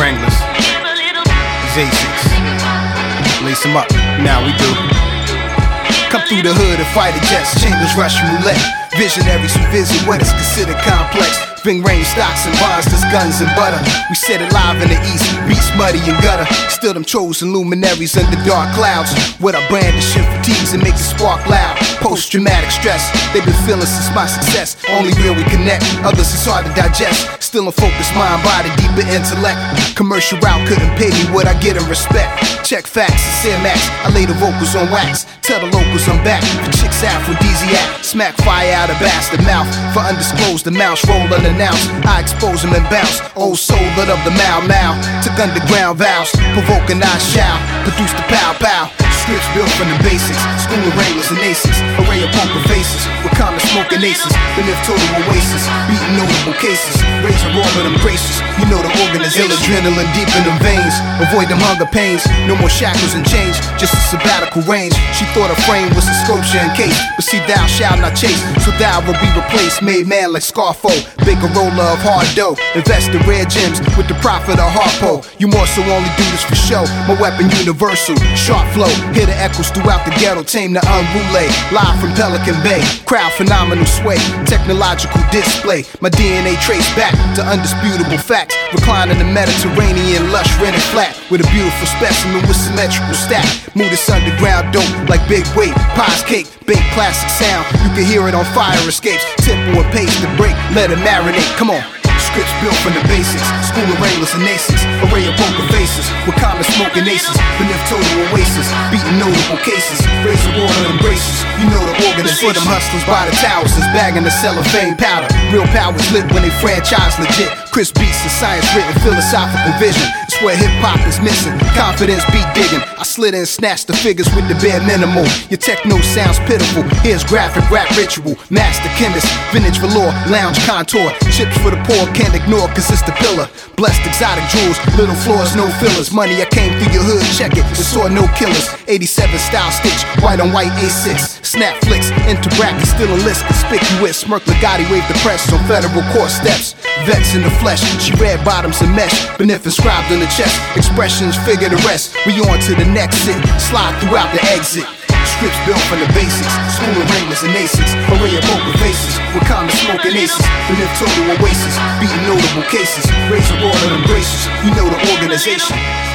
Wranglers, Asics, lace them up, now we do. Come through the hood and fighter jets, chambers, Russian roulette. Visionaries who visit what is considered complex. Ving range stocks and bonds, there's guns and butter. We set it live in the east, beats muddy and gutter. Still them chosen luminaries under dark clouds. With our brandishing fatigues and make the spark loud. Post-traumatic stress, they've been feeling since my success. Only real we connect, others it's hard to digest. Still a focused mind, body, deeper intellect. Commercial route couldn't pay me what I get in respect. Check facts and Cinemax, I lay the vocals on wax. Tell the locals I'm back, for chicks aphrodisiac. Smack fire out of bastard mouth, for undisclosed the mouse roll unannounced. I expose them and bounce, old soul lit up the Mau Mau. Took underground vows, provoking I shall. Produce the pow pow. Scripts built from the basics, school of Wranglers and Asics. Array of poker faces, with common smoking aces. Beneath total oasis, beating notable cases. Razor raw with them graces, you know the organization. Ill adrenaline deep in them veins, avoid them hunger pains. No more shackles and chains, just a sabbatical range. She thought a frame was a sculpture and case, but see thou shalt not chase, so thou will be replaced. Made man like Scarfo, bake a roller of hard dough. Invest in rare gems with the profit of Harpo. You more so only do this for show, my weapon universal, sharp flow. Hear the echoes throughout the ghetto, tame the unruly. Live from Pelican Bay, crowd phenomenal sway. Technological display, my DNA traced back to undisputable facts. Recline in the Mediterranean, lush, rented flat. With a beautiful specimen with symmetrical stack. Move this underground dope like big weight. Pies cake, baked classic sound. You can hear it on fire escapes. Tempo and pace to break, let it marinate, come on. Scripts built from the basics, school of Wranglers and Asics. Array of poker faces, with common smoking aces. Beneath total oasis, beating notable cases. Razor water and braces, you know the organization. For them hustlers by the towers, is bagging the cellophane powder. Real power's lit when they franchise legit. Chris beats and science written, philosophical vision. It's where hip hop is missing, confidence beat digging. I slid in and snatched the figures with the bare minimal. Your techno sounds pitiful, here's graphic rap ritual. Master chemist, vintage velour, lounge contour. Chips for the poor, can't ignore cause it's the pillar. Blessed exotic jewels, little floors, no fillers. Money I came through your hood, check it, and saw no killers. 87 style stitch, white on white A6. Snap flicks, into brackets, still a list conspicuous. Smirk Legati waved the press on federal court steps. Vets in the flesh, she red bottoms and mesh. Beneath inscribed on the chest, expressions figure the rest. We on to the next sit, slide throughout the exit. Scripts built from the basics, school of Wranglers and Asics. Array of poker faces, with common smoking aces. Beneath total oasis, beating notable cases. Razor water and braces, you know the organization.